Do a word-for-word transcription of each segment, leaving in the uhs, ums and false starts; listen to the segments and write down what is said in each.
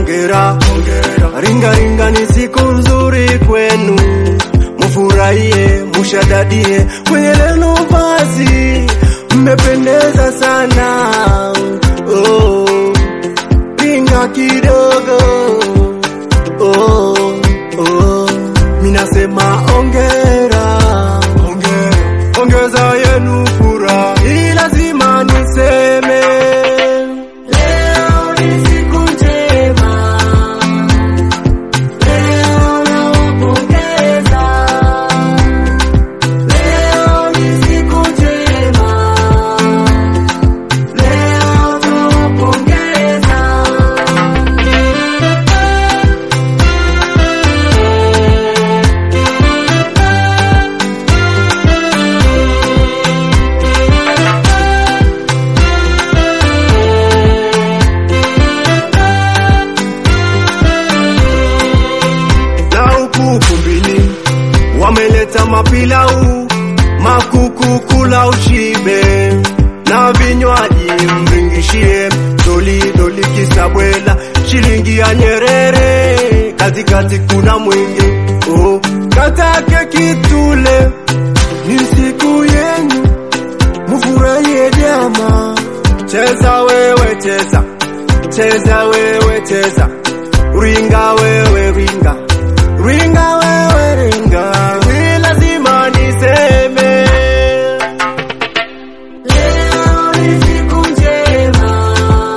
ongera, ongera. Ringa ringa ni siku nzuri kwenu, mufurahie, mushadadie kwenye leno vazi, mmependeza sana. Oh, ringa kidogo. Oh, oh, minasema ongera, ongera. Ongeza yenu furaha, hii lazima niseme. Leo ni siku njema, leo nawapongeza. Leo ni siku njema, leo nawapongeza. Ukumbini wameleta mapilau, makuku kula ushibe, na vinywaji mringishie, doli doli kisabwela, shilingi ya Nyerere, katikati kuna mwingi. Oh, kata keki tule, ni siku yenu, mufurahie jama. Cheza wewe cheza, cheza wewe cheza, ringa wewe ringa, ringa wewe ringa, hii lazima niseme. Leo ni siku njema,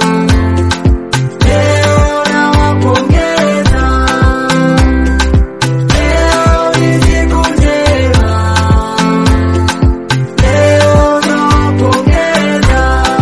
leo nawapongeza. Leo ni siku njema, leo nawapongeza.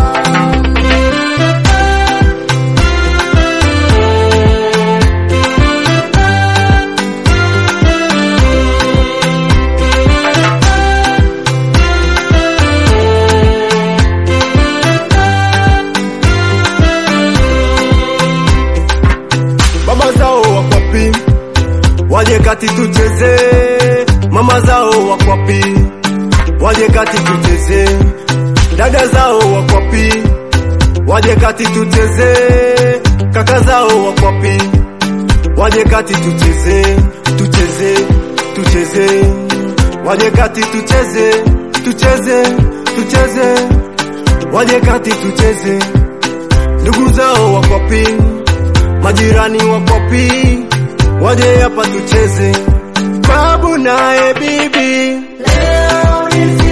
Mama zao wakwapi, waje kati tucheze. Mama zao wakwapi, waje kati tucheze. Dada zao wakwapi, waje kati tucheze. Kaka zao wakwapi, waje kati tucheze. Tucheze, tucheze, waje kati tucheze. Tucheze, tucheze, waje kati tucheze. Ndugu zao wakwapi, majirani wakwapi, waje hapa tucheze. Babu nae bibi, Leo ni